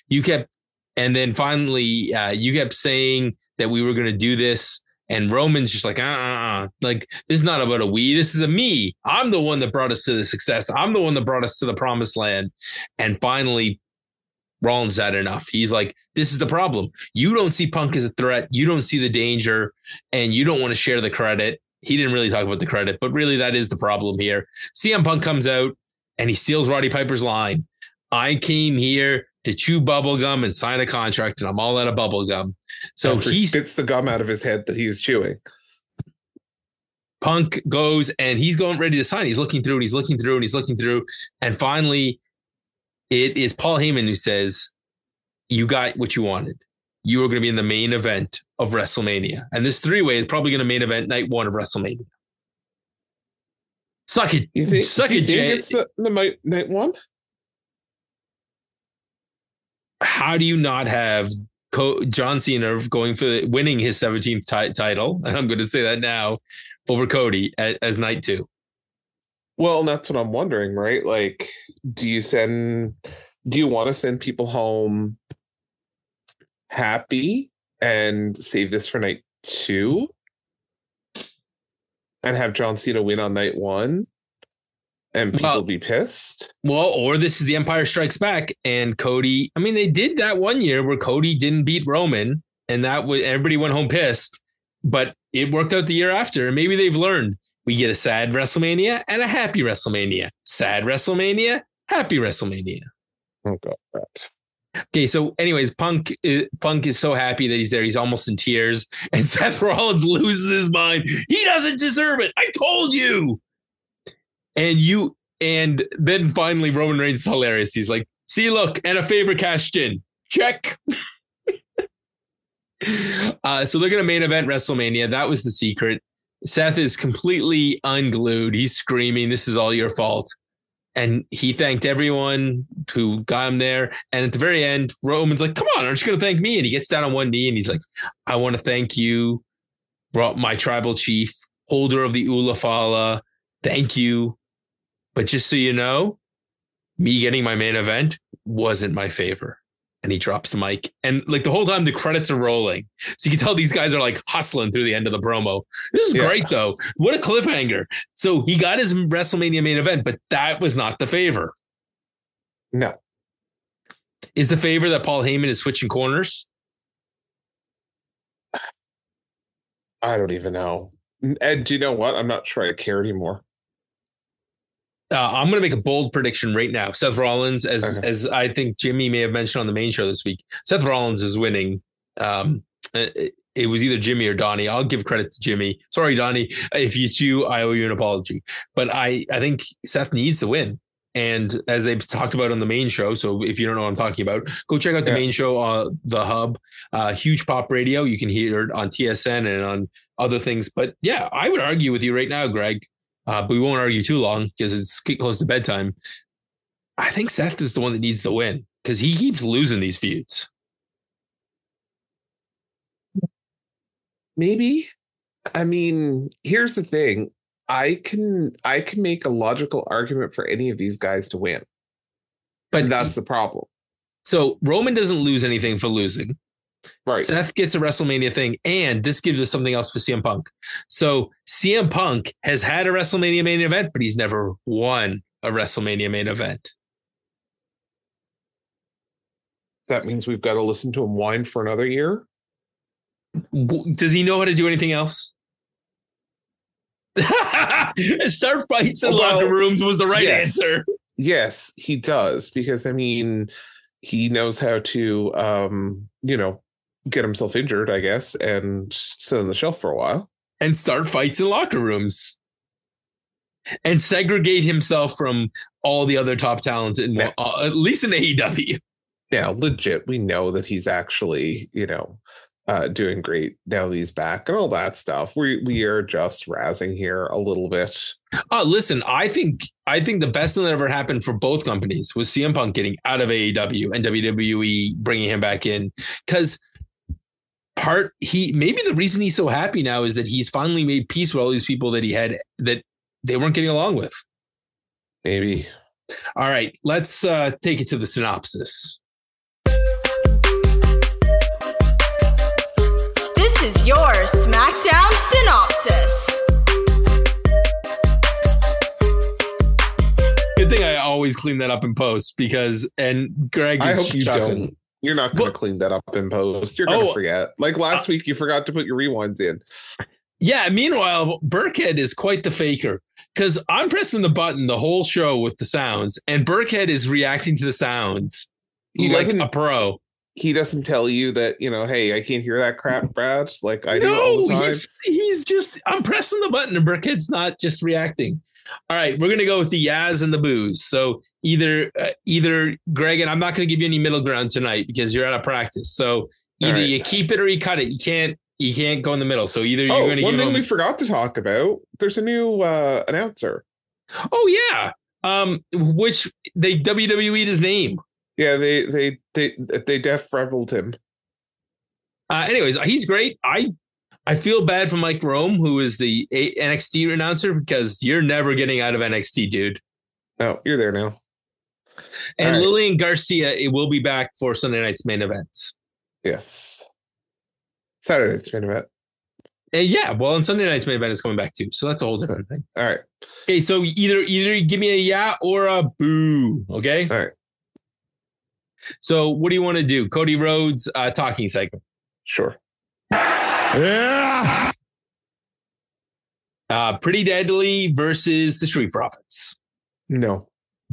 And then finally, you kept saying that we were going to do this. And Roman's just like, like, this is not about a we, this is a me. I'm the one that brought us to the success. I'm the one that brought us to the promised land. And finally, Rollins had enough. He's like, this is the problem. You don't see Punk as a threat. You don't see the danger, and you don't want to share the credit. He didn't really talk about the credit, but really that is the problem here. CM Punk comes out and he steals Roddy Piper's line. I came here to chew bubblegum and sign a contract, and I'm all out of bubblegum. So he spits the gum out of his head that he was chewing. Punk goes and he's going ready to sign. He's looking through and he's looking through and he's looking through. And finally, it is Paul Heyman who says, you got what you wanted. You are going to be in the main event of WrestleMania. And this 3-way is probably going to main event night 1 of WrestleMania. Suck it. You think, Suck do you it, think Jay. it's the night 1? How do you not have John Cena going for winning his 17th title? And I'm going to say that now, over Cody as night 2. Well, and that's what I'm wondering, right? Like, do you want to send people home happy and save this for night 2 and have John Cena win on night 1 and people be pissed? Well, or this is the Empire Strikes Back and Cody. I mean, they did that one year where Cody didn't beat Roman, and that was everybody went home pissed, but it worked out the year after. And maybe they've learned. We get a sad WrestleMania and a happy WrestleMania. Sad WrestleMania, happy WrestleMania. Oh, God. Okay, so anyways, Punk is so happy that he's there. He's almost in tears. And Seth Rollins loses his mind. He doesn't deserve it. I told you. And then finally Roman Reigns is hilarious. He's like, see, look, and a favor cashed in. Check. So they're going to main event WrestleMania. That was the secret. Seth is completely unglued. He's screaming, "This is all your fault." And he thanked everyone who got him there. And at the very end, Roman's like, "Come on, aren't you going to thank me?" And he gets down on one knee and he's like, "I want to thank you, my tribal chief, holder of the Ulafala. Thank you. But just so you know, me getting my main event wasn't my favor." And he drops the mic. And like the whole time the credits are rolling. So you can tell these guys are like hustling through the end of the promo. This is great though. What a cliffhanger. So he got his WrestleMania main event, but that was not the favor. No. Is the favor that Paul Heyman is switching corners? I don't even know. And do you know what? I'm not sure I care anymore. I'm going to make a bold prediction right now. Seth Rollins, as I think Jimmy may have mentioned on the main show this week, Seth Rollins is winning. It was either Jimmy or Donnie. I'll give credit to Jimmy. Sorry, Donnie. If it's you, I owe you an apology. But I think Seth needs to win. And as they've talked about on the main show, so if you don't know what I'm talking about, go check out the main show, The Hub, Huge Pop Radio. You can hear it on TSN and on other things. But yeah, I would argue with you right now, Greg. But we won't argue too long because it's getting close to bedtime. I think Seth is the one that needs to win because he keeps losing these feuds. Maybe. I mean, here's the thing. I can make a logical argument for any of these guys to win. But that's the problem. So Roman doesn't lose anything for losing. Right. Seth gets a WrestleMania thing, and this gives us something else for CM Punk. So CM Punk has had a WrestleMania main event, but he's never won a WrestleMania main event. That means we've got to listen to him whine for another year? Does he know how to do anything else? Start fights in locker rooms was the right answer. Yes, he does. Because, I mean, he knows how to, get himself injured, I guess, and sit on the shelf for a while. And start fights in locker rooms. And segregate himself from all the other top talents, at least in AEW. Yeah, legit. We know that he's actually, doing great now that he's back and all that stuff. We are just razzing here a little bit. Listen, I think the best thing that ever happened for both companies was CM Punk getting out of AEW and WWE bringing him back in, because maybe the reason he's so happy now is that he's finally made peace with all these people that he had that they weren't getting along with. Maybe. All right, let's take it to the synopsis. This is your SmackDown synopsis. Good thing I always clean that up in post and Greg is I hope you don't. You're not going to clean that up in post. You're going to forget. Like last week, you forgot to put your rewinds in. Yeah. Meanwhile, Burkhead is quite the faker because I'm pressing the button the whole show with the sounds, and Burkhead is reacting to the sounds like a pro. He doesn't tell you that, hey, I can't hear that crap, Brad. Like I do all the time. He's just, I'm pressing the button and Burkhead's not just reacting. All right, we're going to go with the Yaz and the booze. So either Greg, and I'm not going to give you any middle ground tonight because you're out of practice. So either you keep it or you cut it. You can't go in the middle. So either you're going to one thing we forgot to talk about. There's a new announcer. Oh yeah. Which they WWE'd his name. Yeah, they def rebelled him. Anyways, he's great. I feel bad for Mike Rome, who is the NXT announcer, because you're never getting out of NXT, dude. No, you're there now. And Lillian Garcia, it will be back for Sunday night's main events. Yes. Saturday night's main event. And Sunday night's main event is coming back too. So that's a whole different thing. All right. Okay, so either give me a yeah or a boo. Okay. All right. So what do you want to do? Cody Rhodes talking segment. Sure. Yeah. Pretty Deadly versus the Street Profits. No.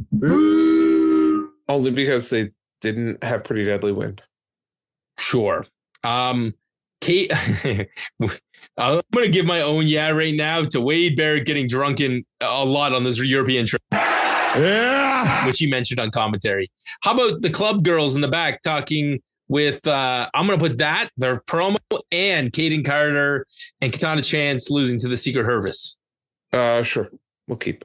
Only because they didn't have Pretty Deadly win. Sure. Kate, I'm going to give my own yeah right now to Wade Barrett getting drunken a lot on this European trip. Yeah. Which he mentioned on commentary. How about the club girls in the back talking with I'm going to put that, their promo, and Caden Carter and Katana Chance losing to the Secret Hervis. Sure. We'll keep.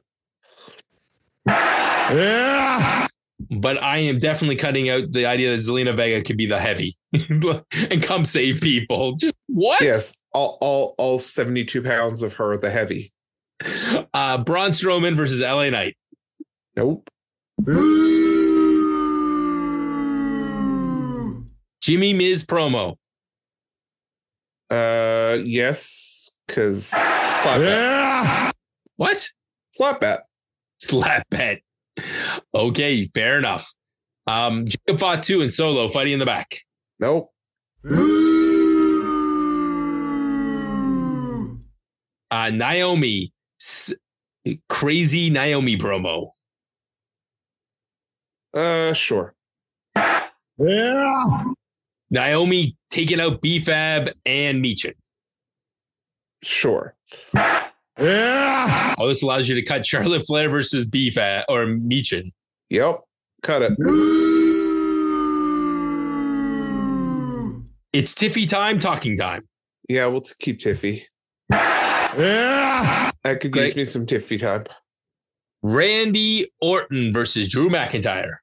Yeah. But I am definitely cutting out the idea that Zelina Vega could be the heavy and come save people. Just what? Yes. All 72 pounds of her, the heavy. Braun Strowman versus LA Knight. Nope. Jimmy Miz promo. Yes, because slap bet. What? Slap bet. Slap bet. Okay, fair enough. Jacob Fatu and Solo fighting in the back. Nope. Naomi, crazy Naomi promo. Sure. Yeah. Naomi taking out B-Fab and Michin. Sure. Yeah. Oh, this allows you to cut Charlotte Flair versus B-Fab or Michin. Yep. Cut it. It's Tiffy time, talking time. Yeah, we'll keep Tiffy. Yeah. I could use me some Tiffy time. Randy Orton versus Drew McIntyre.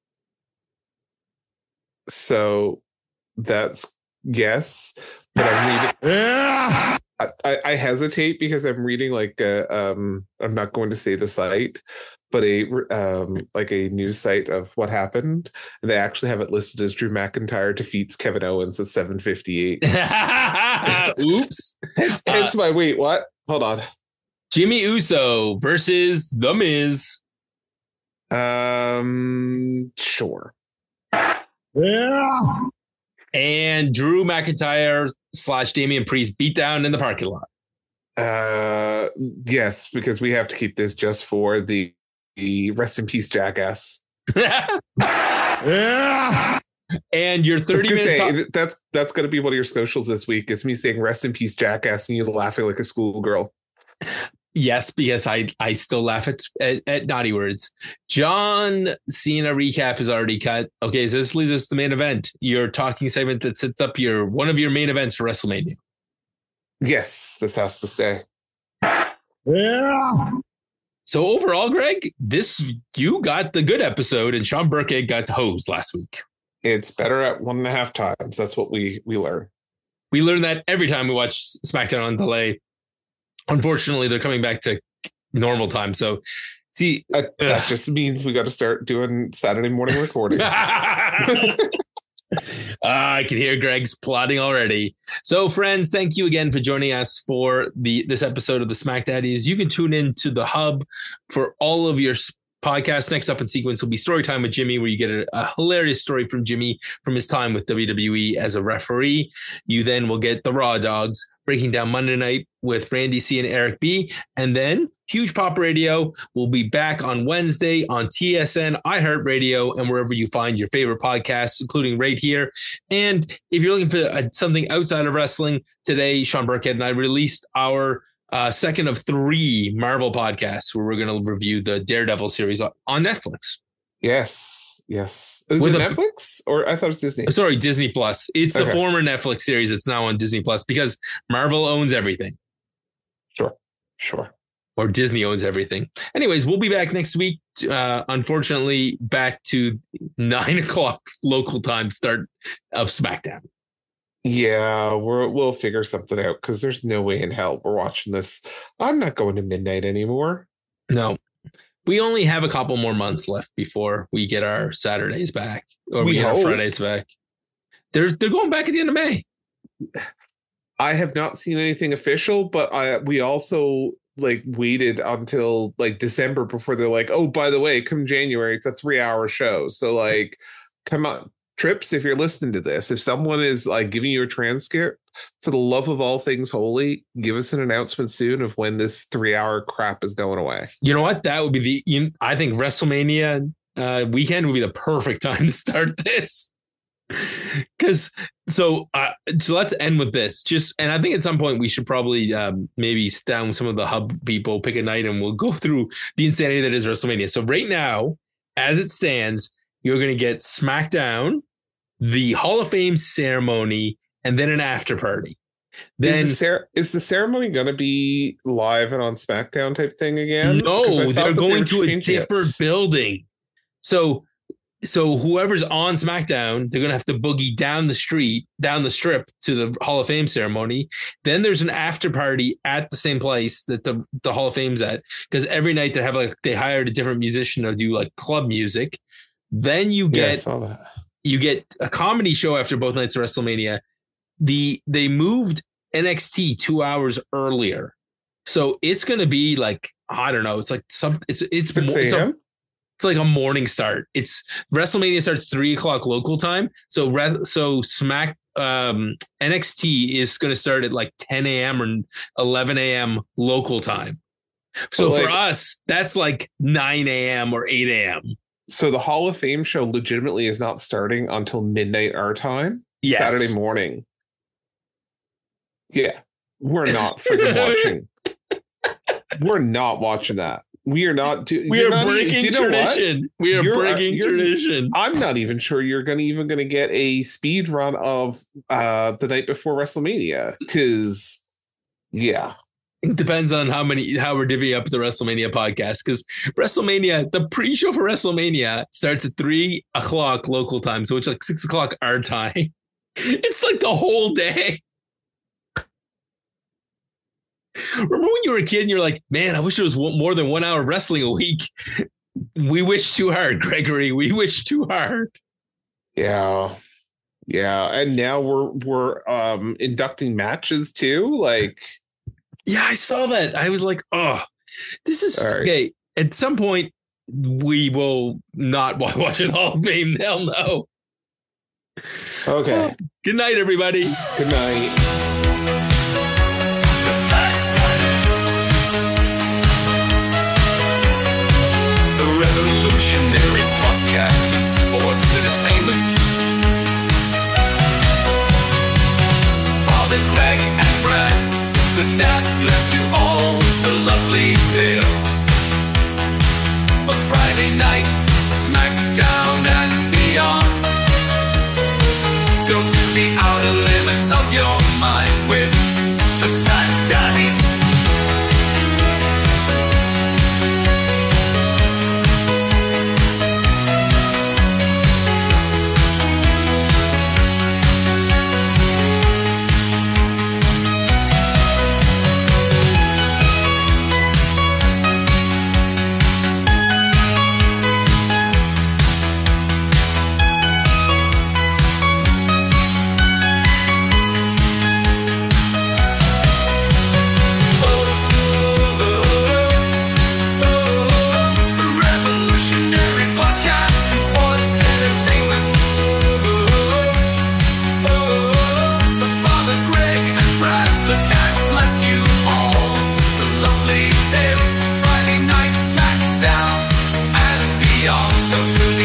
So that's yes, but I'm reading. I hesitate because I'm reading like I'm not going to say the site, but a news site of what happened. And they actually have it listed as Drew McIntyre defeats Kevin Owens at 7:58. Oops. Hence my wait. What? Hold on. Jimmy Uso versus The Miz. Sure. Yeah. And Drew McIntyre / Damian Priest beat down in the parking lot. Yes, because we have to keep this just for the rest in peace jackass. Yeah. And your 30-minute that's going to be one of your socials this week is me saying rest in peace jackass and you laughing like a schoolgirl. Yes, because I still laugh at naughty words. John Cena recap is already cut. Okay, so this leads us to the main event. Your talking segment that sets up one of your main events for WrestleMania. Yes, this has to stay. Yeah. So overall, Greg, you got the good episode and Sean Burkhead got hosed last week. It's better at 1.5 times. That's what we learn. We learn that every time we watch SmackDown on delay. Unfortunately, they're coming back to normal time. So, see, that just means we got to start doing Saturday morning recordings. I can hear Greg's plotting already. So, friends, thank you again for joining us for this episode of the Smack Daddies. You can tune in to the hub for all of your podcasts. Next up in sequence will be Storytime with Jimmy, where you get a hilarious story from Jimmy from his time with WWE as a referee. You then will get the Raw Dogs, breaking down Monday Night with Randy C and Eric B. And then Huge Pop Radio will be back on Wednesday on TSN, iHeartRadio, and wherever you find your favorite podcasts, including right here. And if you're looking for something outside of wrestling, today, Sean Burkhead and I released our second of 3 Marvel podcasts where we're going to review the Daredevil series on Netflix. Yes. Is it Netflix? Or I thought it was Disney. Sorry, Disney Plus. It's the former Netflix series. It's now on Disney Plus because Marvel owns everything. Sure. Or Disney owns everything. Anyways, we'll be back next week. Unfortunately, back to 9:00 local time start of SmackDown. Yeah, we'll figure something out because there's no way in hell we're watching this. I'm not going to midnight anymore. No. We only have a couple more months left before we get our Saturdays back, or we get our Fridays back. They're going back at the end of May. I have not seen anything official, but we also waited until December before they're like, oh, by the way, come January, it's a 3-hour show. So come on, Trips, if you're listening to this, if someone is giving you a transcript, for the love of all things holy, give us an announcement soon of when this 3-hour crap is going away. You know what? That would be I think WrestleMania weekend would be the perfect time to start this. So let's end with this. And I think at some point we should probably maybe sit down with some of the hub people, pick a night, and we'll go through the insanity that is WrestleMania. So right now, as it stands, you're going to get SmackDown the Hall of Fame ceremony, and then an after party. Then is the ceremony going to be live and on SmackDown type thing again? No, they're going to a different building. So whoever's on SmackDown, they're going to have to boogie down the strip to the Hall of Fame ceremony. Then there's an after party at the same place that the Hall of Fame's at, because every night they hired a different musician to do like club music. Then you get a comedy show after both nights of WrestleMania. They moved NXT 2 hours earlier, so it's going to be like, I don't know. It's like it's 6 a.m. It's like a morning start. It's WrestleMania starts 3:00 local time. So NXT is going to start at like 10 a.m. or 11 a.m. local time. So for us, that's like 9 a.m. or 8 a.m. So the Hall of Fame show legitimately is not starting until midnight our time. Yes. Saturday morning. Yeah. We're not freaking watching. We're not watching that. We are not. We are breaking tradition. We are breaking tradition. I'm not even sure you're even going to get a speed run of the night before WrestleMania, because, yeah. It depends on how we're divvying up the WrestleMania podcast, because WrestleMania, the pre-show for WrestleMania starts at 3:00 local time, so it's like 6:00 our time. It's like the whole day. Remember when you were a kid and you're like, man, I wish there was more than 1 hour of wrestling a week. We wish too hard, Gregory. We wish too hard. Yeah. And now we're inducting matches too. Like, yeah, I saw that. I was like, oh, this is okay. At some point, we will not watch it Hall of Fame. They'll know. Okay. Well, good night, everybody. Good night. Revolutionary podcast in sports entertainment. Father Greg and Brad, the dad bless you all, the lovely tales. A Friday night, SmackDown and beyond. Go to the outer limits of your mind with the Snack Daddies. Friday night, SmackDown and beyond. Go to